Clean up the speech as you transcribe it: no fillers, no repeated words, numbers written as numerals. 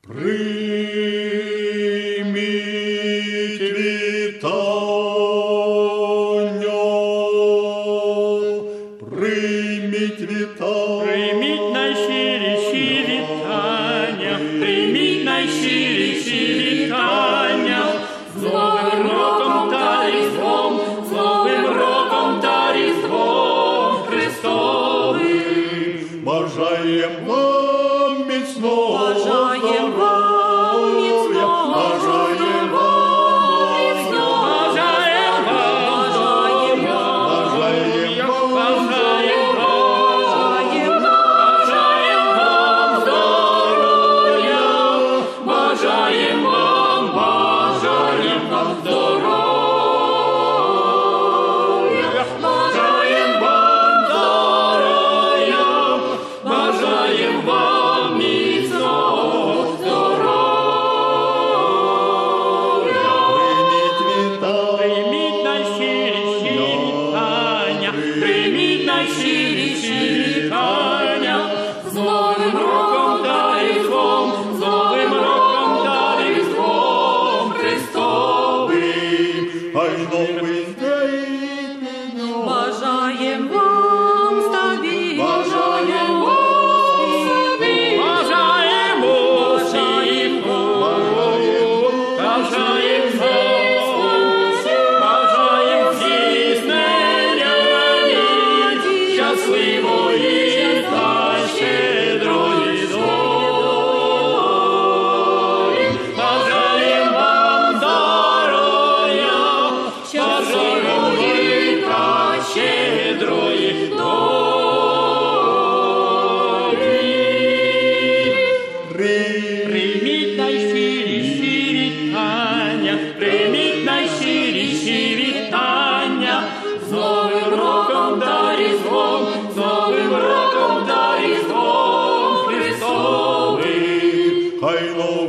Прийміть вітання, прийміть вітання. Прийміть найщиріші вітання, прийміть найщиріші вітання. З Новим роком та Різдвом, з Новим роком та Різдвом Христовим. Бажаєм вам міцного Бажаєм вам міцного бажаєм вам міцного Бажаєм вам здоров'я, бажаєм вам бажаєм вам, бажаєм бажаєм вам здоров'я, бажаєм вам здоров'я, бажаєм вам здоров'я, бажаєм вам міцного здоров'я. прийміть вітання. Прийміть найщиріші вітання, з Новим роком та Різдвом, з Новим роком та Різдвом Христовим. Хай новий день Бажаєм вам стабільності. Бажаємо всім, бажаємо всім, бажаємо здійснення мрій, щасливої та щедрої долі. Бажаємо вам здоров'я, щасливої та щедрої долі. Прийміть найщиріші вітання, прийміть найщиріші вітання, з Новим роком та Різдвом, з Новим роком та Різдвом Христовим. хай новий